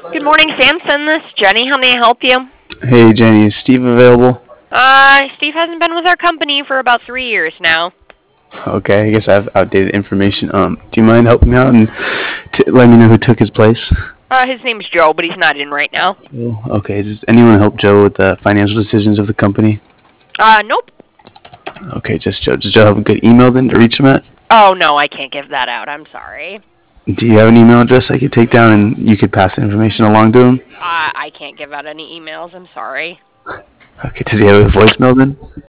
Good morning, Samson. This is Jenny. How may I help you? Hey Jenny, is Steve available? Steve hasn't been with our company for about 3 years now. Okay, I guess I have outdated information. Do you mind helping me out and let me know who took his place? His name's Joe, but he's not in right now. Oh, okay, does anyone help Joe with the financial decisions of the company? Nope. Okay, just Joe. Does Joe have a good email then to reach him at? Oh, no, I can't give that out. I'm sorry. Do you have an email address I could take down and you could pass the information along to him? I can't give out any emails. I'm sorry. Okay, does he have a voicemail then?